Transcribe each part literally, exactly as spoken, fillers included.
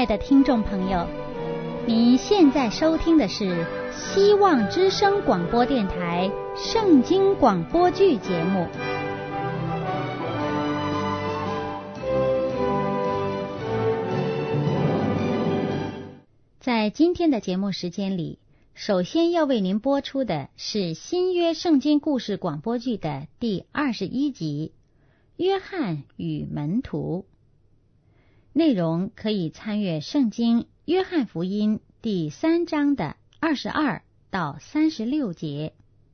爱的听众朋友，您现在收听的是希望之声广播电台圣经广播剧节目。在今天的节目时间里，首先要为您播出的是新约圣经故事广播剧的第二十一集《约翰与门徒》。内容可以参阅圣经约翰福音第三章的二十二到三十六节。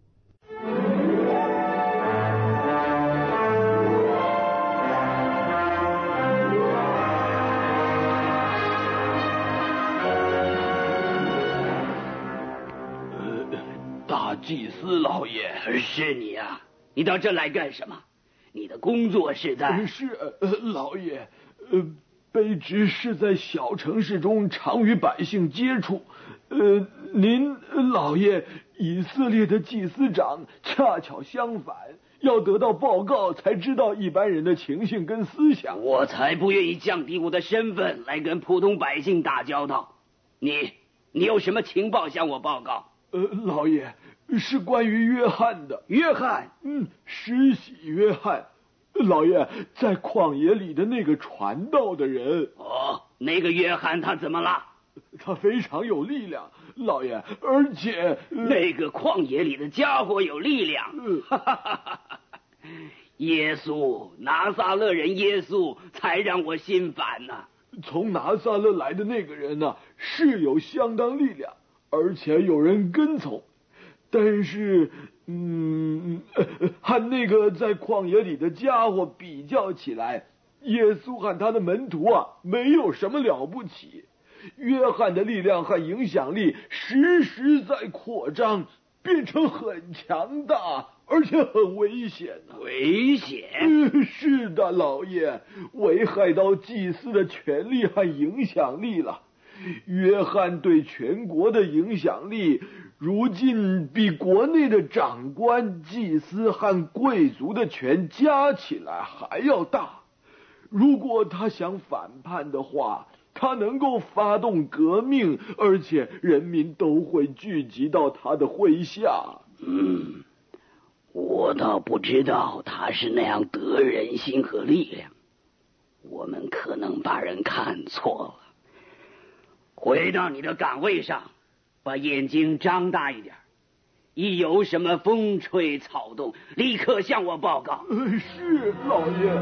呃，大祭司老爷， 是你啊！你到这来干什么？你的工作是在…… 是呃，老爷，呃。卑职是在小城市中常与百姓接触，呃，您老爷，以色列的祭司长恰巧相反，要得到报告才知道一般人的情形跟思想。 我才不愿意降低我的身份来跟普通百姓打交道。你，你有什么情报向我报告？ 呃，老爷，是关于约翰的。 约翰？ 嗯，施洗约翰。老爷，在旷野里的那个传道的人。 哦，那个约翰他怎么了？ 他非常有力量，老爷，而且、 呃、那个旷野里的家伙有力量。呃、耶稣，拿撒勒人耶稣才让我心烦呢、啊。 从拿撒勒来的那个人呢、啊，是有相当力量，而且有人跟从。但是，嗯，和那个在旷野里的家伙比较起来，耶稣和他的门徒啊，没有什么了不起。约翰的力量和影响力时时在扩张，变成很强大，而且很危险呢、啊。 危险？ 嗯，是的，老爷，危害到祭司的权力和影响力了。约翰对全国的影响力，如今比国内的长官、祭司和贵族的权加起来还要大。如果他想反叛的话，他能够发动革命，而且人民都会聚集到他的麾下。 嗯，我倒不知道他是那样得人心和力量，我们可能把人看错了。回到你的岗位上，把眼睛张大一点，一有什么风吹草动，立刻向我报告。 呃，是老爷。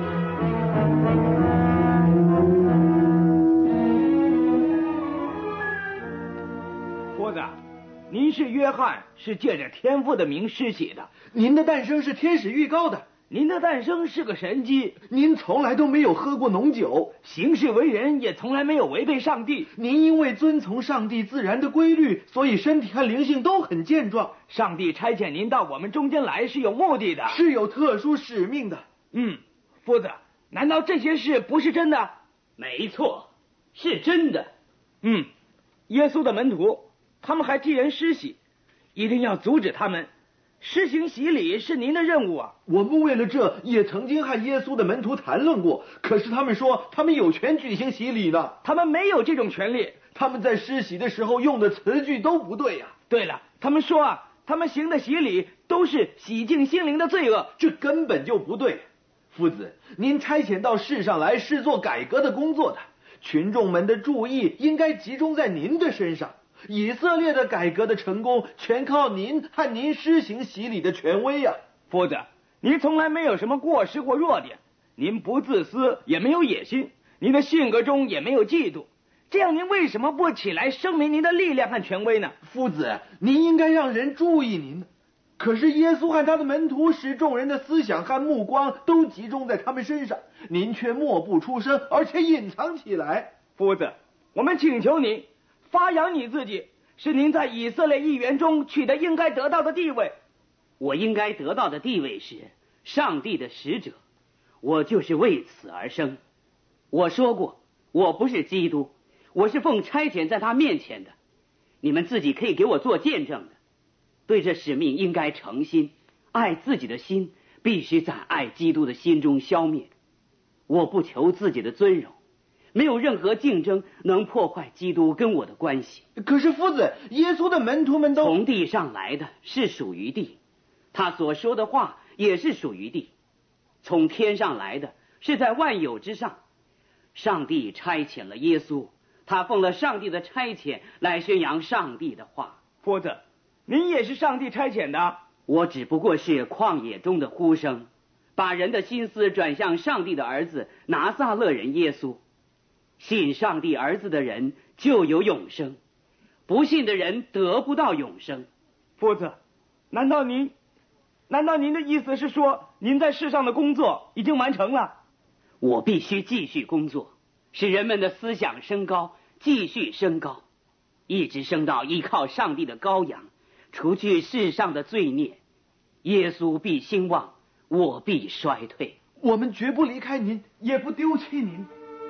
夫子，您是约翰，是借着天父的名施洗的。 您的诞生是天使预告的。 您的诞生是个神迹， 您从来都没有喝过浓酒， 行事为人也从来没有违背上帝。 您因为遵从上帝自然的规律，所以身体和灵性都很健壮。 上帝差遣您到我们中间来是有目的的， 是有特殊使命的。 嗯，夫子，难道这些事不是真的？ 没错，是真的。 嗯，耶稣的门徒，他们还替人施洗，一定要阻止他们。施行洗礼是您的任务啊！ 我们为了这也曾经和耶稣的门徒谈论过，可是他们说他们有权举行洗礼呢。 他们没有这种权利， 他们在施洗的时候用的词句都不对呀、啊。 对了，他们说啊，他们行的洗礼都是洗净心灵的罪恶， 这根本就不对。夫子，您差遣到世上来是做改革的工作的，群众们的注意应该集中在您的身上。以色列的改革的成功全靠您和您施行洗礼的权威呀、啊。 夫子，您从来没有什么过失或弱点，您不自私也没有野心，您的性格中也没有嫉妒，这样您为什么不起来声明您的力量和权威呢？ 夫子，您应该让人注意您的。可是耶稣和他的门徒使众人的思想和目光都集中在他们身上，您却默不出声，而且隐藏起来。 夫子，我们请求您发扬你自己，是您在以色列议员中取得应该得到的地位。 我应该得到的地位是上帝的使者，我就是为此而生。我说过，我不是基督，我是奉差遣在他面前的，你们自己可以给我做见证的。对这使命应该诚心，爱自己的心必须在爱基督的心中消灭。我不求自己的尊荣， 没有任何竞争能破坏基督跟我的关系。 可是夫子，耶稣的门徒们都从地上来的是属于地，他所说的话也是属于地；从天上来的是在万有之上。上帝差遣了耶稣，他奉了上帝的差遣来宣扬上帝的话。 夫子，您也是上帝差遣的？ 我只不过是旷野中的呼声，把人的心思转向上帝的儿子拿撒勒人耶稣。信上帝儿子的人就有永生，不信的人得不到永生。 夫子，难道您难道您的意思是说，您在世上的工作已经完成了？ 我必须继续工作，使人们的思想升高，继续升高，一直升到依靠上帝的羔羊，除去世上的罪孽。耶稣必兴旺，我必衰退。 我们绝不离开您，也不丢弃您。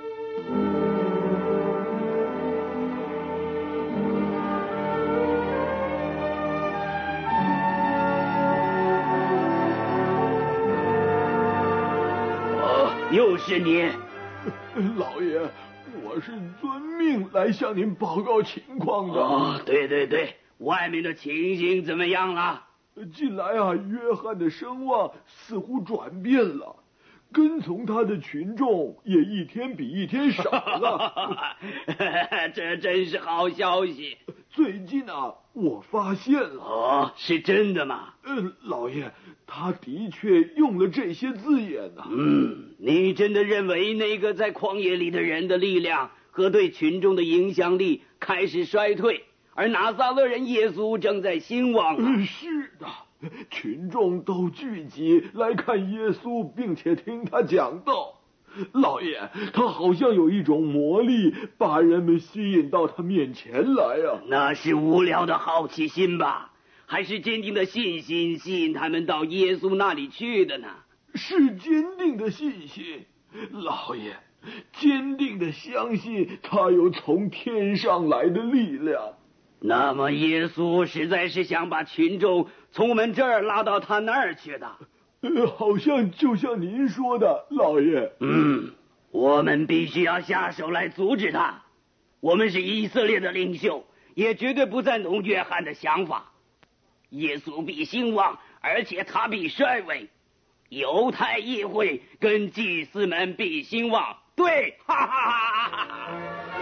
又是你， 老爷，我是遵命来向您报告情况的。 哦，对对对，外面的情形怎么样了？ 近来啊，约翰的声望似乎转变了，跟从他的群众也一天比一天少了。 这真是好消息。 最近啊，我发现了。 哦，是真的吗？ 呃，老爷，他的确用了这些字眼呢、啊。 嗯，你真的认为那个在旷野里的人的力量和对群众的影响力开始衰退，而拿撒勒人耶稣正在兴旺、啊呃？是的，群众都聚集来看耶稣，并且听他讲道。老爷，他好像有一种魔力，把人们吸引到他面前来啊！ 那是无聊的好奇心吧？还是坚定的信心吸引他们到耶稣那里去的呢？ 是坚定的信心，老爷，坚定的相信他有从天上来的力量。 那么耶稣实在是想把群众从我们这儿拉到他那儿去的。 呃，好像就像您说的，老爷。 嗯，我们必须要下手来阻止他。我们是以色列的领袖，也绝对不赞同约翰的想法。耶稣必兴旺，而且他必衰微。犹太议会跟祭司们必兴旺。对，哈哈哈哈哈！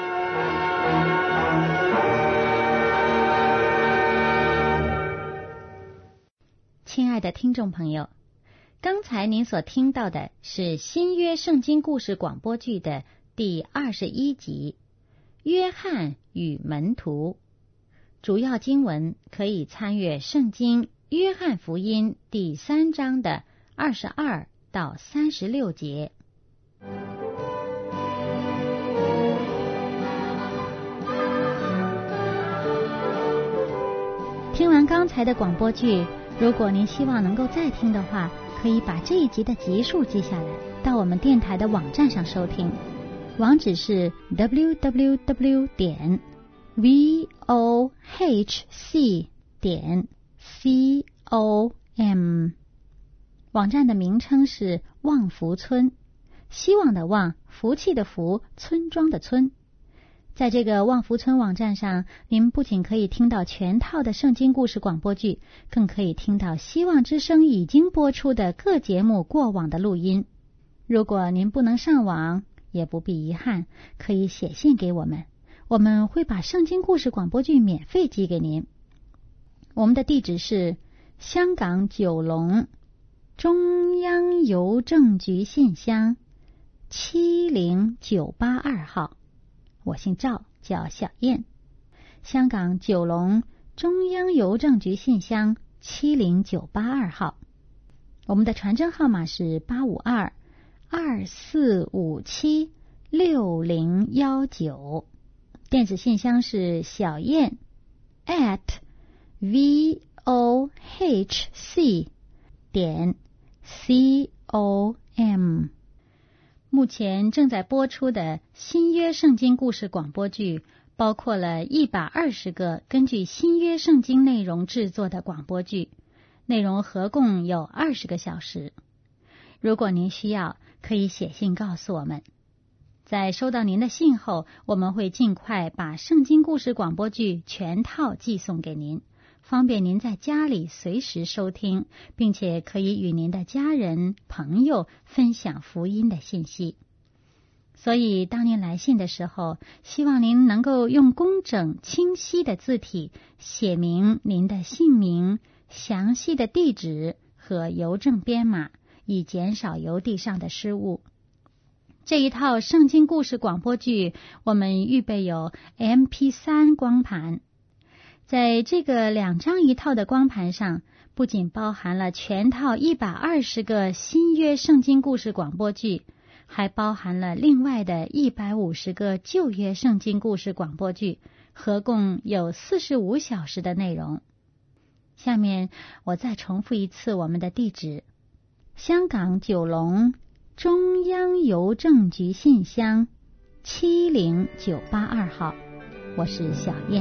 亲爱的听众朋友，刚才您所听到的是新约圣经故事广播剧的第二十一集《约翰与门徒》。主要经文可以参阅圣经约翰福音第三章的二十二到三十六节。听完刚才的广播剧，如果您希望能够再听的话，可以把这一集的集数记下来，到我们电台的网站上收听。网址是 double-u double-u double-u 点 vohc 点 com。网站的名称是望福村，希望的望，福气的福，村庄的村。在这个望福村网站上，您不仅可以听到全套的圣经故事广播剧，更可以听到希望之声已经播出的各节目过往的录音。如果您不能上网，也不必遗憾，可以写信给我们，我们会把圣经故事广播剧免费寄给您。我们的地址是香港九龙中央邮政局信箱七零九八二号。我姓赵，叫小燕。香港九龙中央邮政局信箱七零九八二号。我们的传真号码是八五二二四五七六零幺九。电子信箱是小燕 at vohc 点 com。目前正在播出的新约圣经故事广播剧包括了一百二十个根据新约圣经内容制作的广播剧，内容合共有二十个小时。如果您需要，可以写信告诉我们。 在收到您的信后，我们会尽快把圣经故事广播剧全套寄送给您，方便您在家里随时收听，并且可以与您的家人、朋友分享福音的信息。所以当您来信的时候，希望您能够用工整清晰的字体写明您的姓名、详细的地址和邮政编码，以减少邮递上的失误。这一套圣经故事广播剧，我们预备有 M P 三 光盘。在这个两张一套的光盘上，不仅包含了全套一百二十个新约圣经故事广播剧，还包含了另外的一百五十个旧约圣经故事广播剧，合共有四十五小时的内容。下面我再重复一次我们的地址：香港九龙中央邮政局信箱七零九八二号。我是小燕。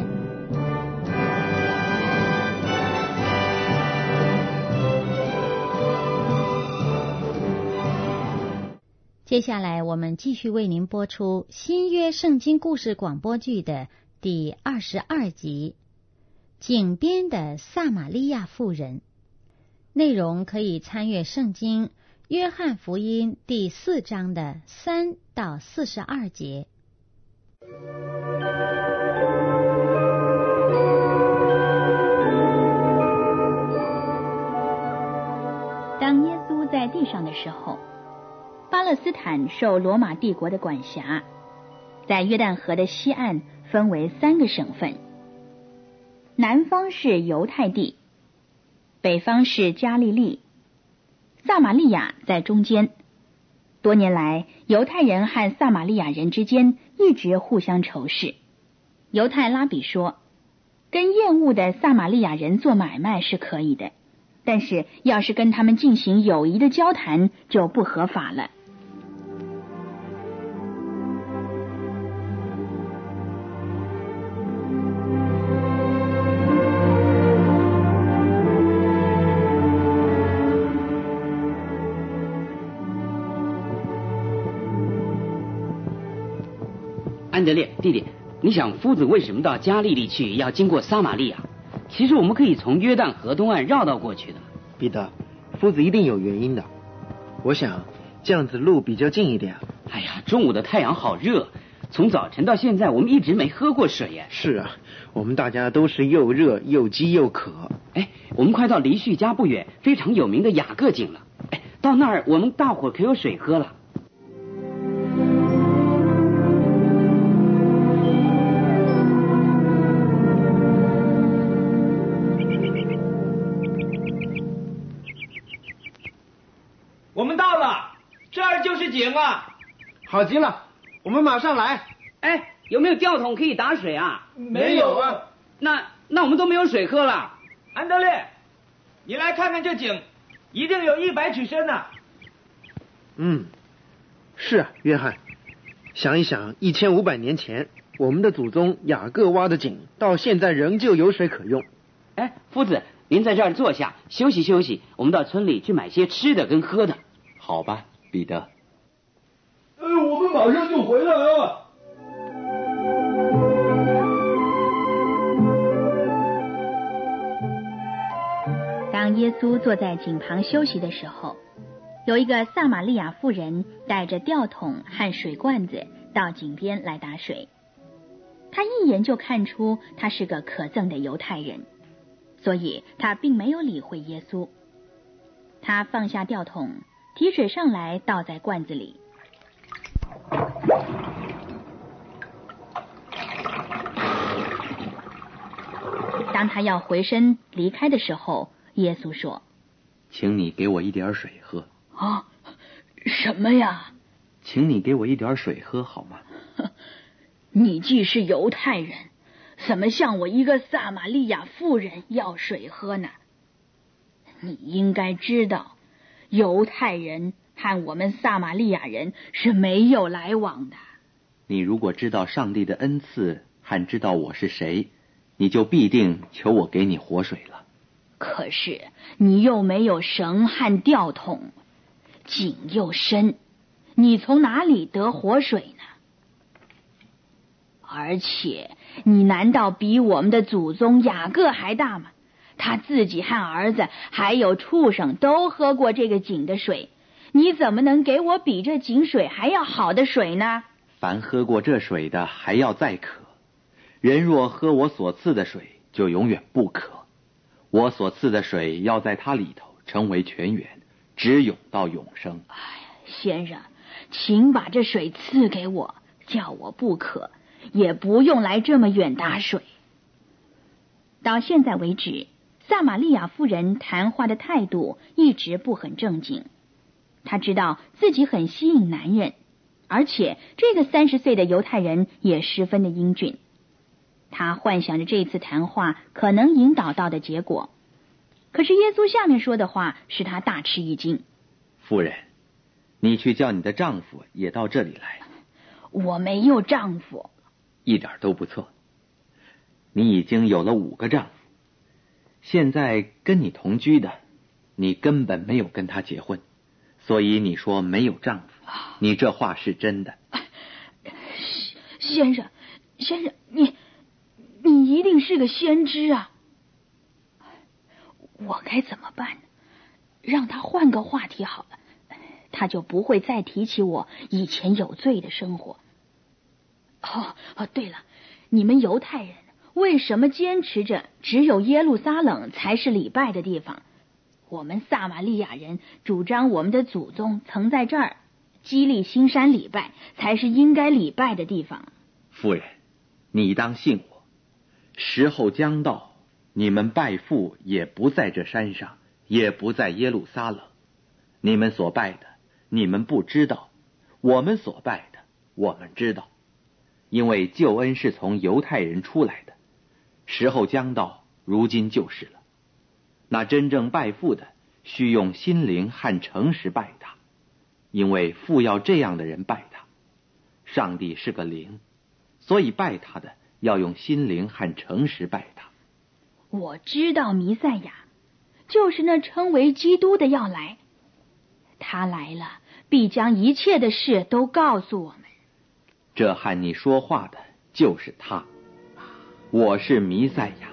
接下来我们继续为您播出新约圣经故事广播剧的第二十二集，井边的撒玛利亚妇人。内容可以参阅圣经约翰福音第四章的三到四十二节。 当耶稣在地上的时候，巴勒斯坦受罗马帝国的管辖，在约旦河的西岸分为三个省份，南方是犹太地，北方是加利利，撒玛利亚在中间。多年来，犹太人和撒玛利亚人之间一直互相仇视。犹太拉比说，跟厌恶的撒玛利亚人做买卖是可以的，但是要是跟他们进行友谊的交谈就不合法了。 安德烈弟弟，你想夫子为什么到加利利去要经过撒玛利亚？其实我们可以从约旦河东岸绕道过去的。 彼得，夫子一定有原因的。我想这样子路比较近一点。 哎呀，中午的太阳好热，从早晨到现在我们一直没喝过水耶。 是啊，我们大家都是又热又饥又渴。 哎，我们快到离叙家不远非常有名的雅各井了。哎，到那儿我们大伙可有水喝了。 我们到了，这儿就是井啊！ 好极了，我们马上来。 哎，有没有吊桶可以打水啊？ 没有啊。 那那我们都没有水喝了。 安德烈，你来看看这井，一定有一百尺深呢。 嗯，是啊，约翰。想一想，一千五百年前，我们的祖宗雅各挖的井，到现在仍旧有水可用。 哎，夫子，您在这儿坐下休息休息，我们到村里去买些吃的跟喝的。 好吧，彼得。 呃，我们马上就回来啊。 当耶稣坐在井旁休息的时候，有一个撒玛利亚妇人带着吊桶和水罐子到井边来打水。他一眼就看出他是个可憎的犹太人，所以他并没有理会耶稣。他放下吊桶，提水上来倒在罐子里。当他要回身离开的时候，耶稣说： 请你给我一点水喝。 啊，什么呀？ 请你给我一点水喝好吗？ 你既是犹太人，怎么向我一个撒玛利亚妇人要水喝呢？你应该知道，犹太人和我们撒玛利亚人是没有来往的。 你如果知道上帝的恩赐和知道我是谁，你就必定求我给你活水了。 可是你又没有绳和吊桶，井又深，你从哪里得活水呢？ 而且，你难道比我们的祖宗雅各还大吗？他自己和儿子还有畜生都喝过这个井的水，你怎么能给我比这井水还要好的水呢？ 凡喝过这水的还要再渴，人若喝我所赐的水，就永远不渴。我所赐的水要在它里头成为泉源，直涌到永生。 哎呀，先生，请把这水赐给我，叫我不渴，也不用来这么远打水。到现在为止，撒玛利亚妇人谈话的态度一直不很正经。她知道自己很吸引男人，而且这个三十岁的犹太人也十分的英俊。她幻想着这次谈话可能引导到的结果，可是耶稣下面说的话使她大吃一惊。 夫人，你去叫你的丈夫也到这里来。 我没有丈夫。 一点都不错，你已经有了五个丈夫。现在跟你同居的，你根本没有跟他结婚，所以你说没有丈夫，你这话是真的。 先生，先生，你你一定是个先知啊！我该怎么办呢？让他换个话题好了，他就不会再提起我以前有罪的生活。哦哦，对了，你们犹太人为什么坚持着只有耶路撒冷才是礼拜的地方？我们撒玛利亚人主张我们的祖宗曾在这儿基利新山礼拜，才是应该礼拜的地方。 夫人，你当信我，时候将到，你们拜父也不在这山上，也不在耶路撒冷。你们所拜的，你们不知道；我们所拜的，我们知道。因为救恩是从犹太人出来的，时候将到，如今就是了。那真正拜父的，须用心灵和诚实拜他，因为父要这样的人拜他。上帝是个灵，所以拜他的要用心灵和诚实拜他。 我知道弥赛亚，就是那称为基督的要来，他来了，必将一切的事都告诉我们。 这和你说话的就是他，我是弥赛亚。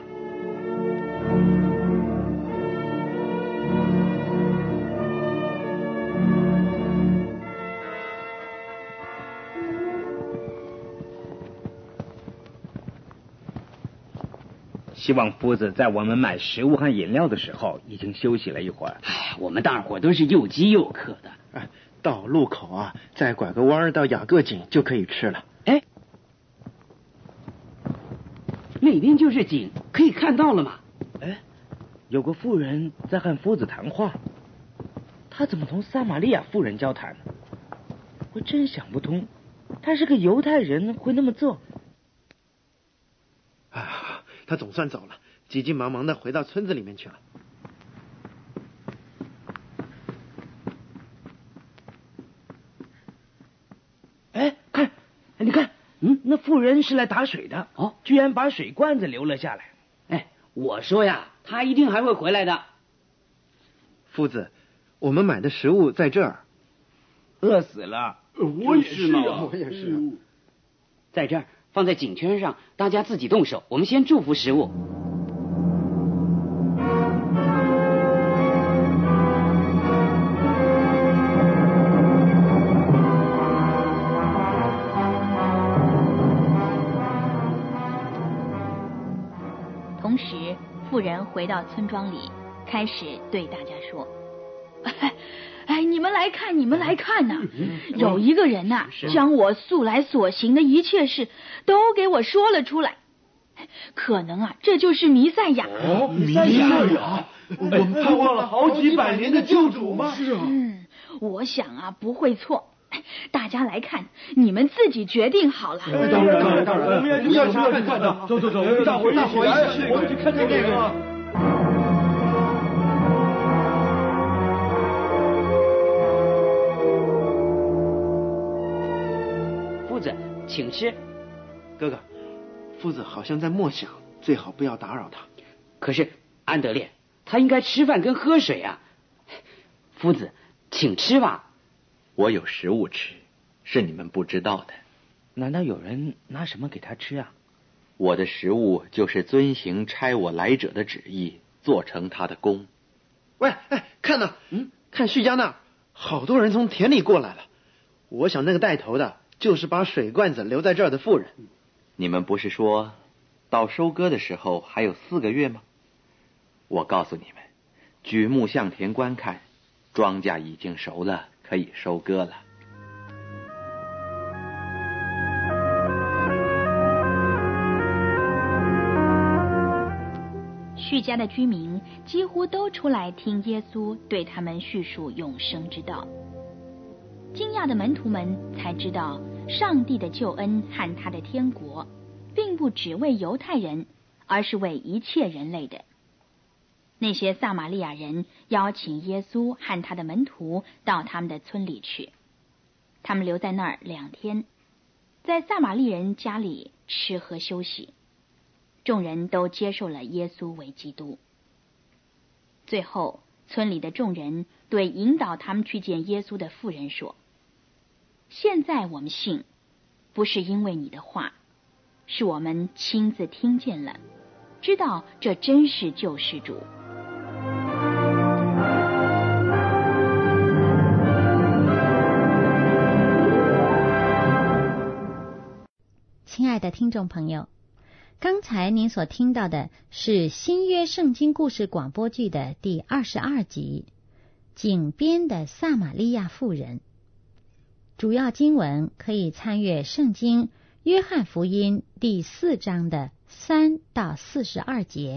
希望夫子在我们买食物和饮料的时候已经休息了一会儿。 哎，我们大伙都是又饥又渴的。 哎，到路口啊，再拐个弯到雅各井就可以吃了。 哎，那边就是井，可以看到了吗？ 哎，有个妇人在和夫子谈话，他怎么同撒玛利亚妇人交谈呢？我真想不通，他是个犹太人会那么做。 啊，他总算走了，急急忙忙的回到村子里面去了。 哎，看，你看，嗯，那妇人是来打水的，哦，居然把水罐子留了下来。 哎，我说呀，他一定还会回来的。 夫子，我们买的食物在这儿。 饿死了。 我也是啊， 我也是啊。 在这儿放在井圈上，大家自己动手。我们先祝福食物。 同时，妇人回到村庄里，开始对大家说：“哎，哎，你们来看，你们来看呐、啊！有一个人呐、啊，将我素来所行的一切事都给我说了出来。可能啊，这就是弥赛亚。 哦，弥赛亚，我们盼望了好几百年的救主吗？ 是啊。嗯，我想啊，不会错。大家来看，你们自己决定好了。 当然，当然，当然，我们要去调查看看的。走走走，大伙一起来，我们去看看这个。 夫子，请吃。 哥哥，夫子好像在默想，最好不要打扰他。 可是安德烈，他应该吃饭跟喝水啊。夫子，请吃吧。 我有食物吃，是你们不知道的。 难道有人拿什么给他吃啊？ 我的食物就是遵行差我来者的旨意，做成他的工。 喂，哎，看呐，嗯，看徐家那儿，好多人从田里过来了。我想那个带头的就是把水罐子留在这儿的妇人。 你们不是说到收割的时候还有四个月吗？我告诉你们，举目向田观看，庄稼已经熟了，可以收割了。 叙家的居民几乎都出来听耶稣对他们叙述永生之道。惊讶的门徒们才知道，上帝的救恩和他的天国并不只为犹太人，而是为一切人类的。那些撒玛利亚人邀请耶稣和他的门徒到他们的村里去，他们留在那儿两天，在撒玛利人家里吃喝休息。众人都接受了耶稣为基督。最后，村里的众人对引导他们去见耶稣的妇人说：现在我们信，不是因为你的话，是我们亲自听见了，知道这真是救世主。 亲爱的听众朋友，刚才您所听到的是新约圣经故事广播剧的第二十二集《井边的撒玛利亚妇人》。主要经文可以参阅圣经约翰福音第四章的三到四十二节。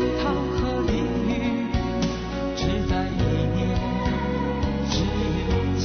天堂和地狱只在一念之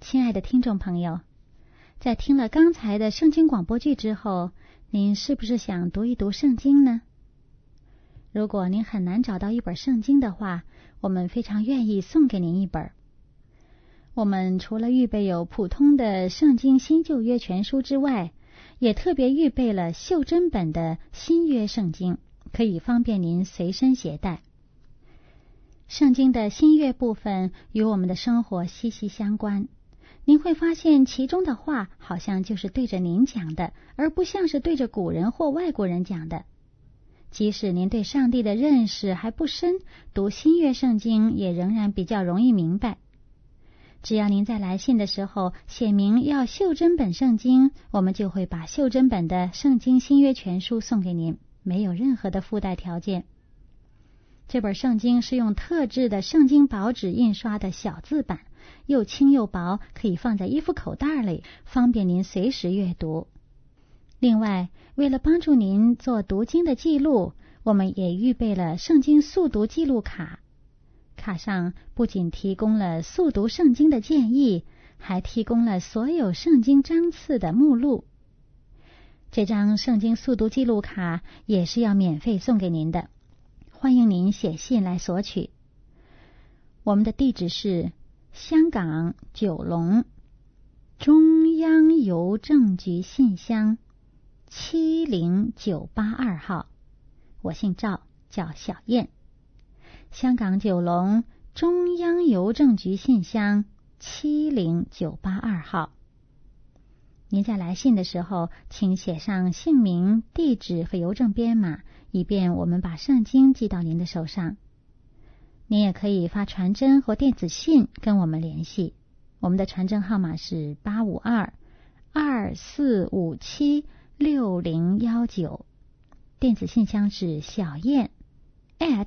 亲爱的听众朋友，在听了刚才的圣经广播剧之后，您是不是想读一读圣经呢？如果您很难找到一本圣经的话，我们非常愿意送给您一本。我们除了预备有普通的圣经新旧约全书之外，也特别预备了袖珍本的新约圣经，可以方便您随身携带。圣经的新约部分与我们的生活息息相关，您会发现其中的话好像就是对着您讲的，而不像是对着古人或外国人讲的。即使您对上帝的认识还不深，读新约圣经也仍然比较容易明白。只要您在来信的时候写明要袖珍本圣经，我们就会把袖珍本的圣经新约全书送给您，没有任何的附带条件。这本圣经是用特制的圣经薄纸印刷的小字版，又轻又薄，可以放在衣服口袋里，方便您随时阅读。另外，为了帮助您做读经的记录，我们也预备了圣经速读记录卡。卡上不仅提供了速读圣经的建议，还提供了所有圣经章次的目录。这张圣经速读记录卡也是要免费送给您的，欢迎您写信来索取。我们的地址是香港九龙中央邮政局信箱七零九八二号，我姓赵，叫小燕。香港九龙中央邮政局信箱七零九八二号。您在来信的时候，请写上姓名、地址和邮政编码，以便我们把圣经寄到您的手上。您也可以发传真或电子信跟我们联系，我们的传真号码是八五二二四五七六零一九，电子信箱是小燕 at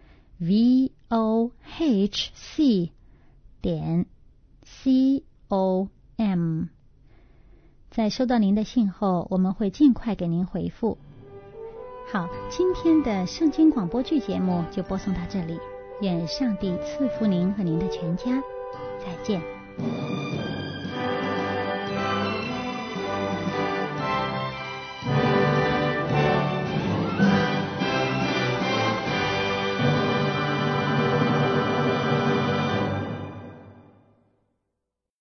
v o h c 点 c o m。 在收到您的信后，我们会尽快给您回复。好，今天的圣经广播剧节目就播送到这里，愿上帝赐福您和您的全家，再见。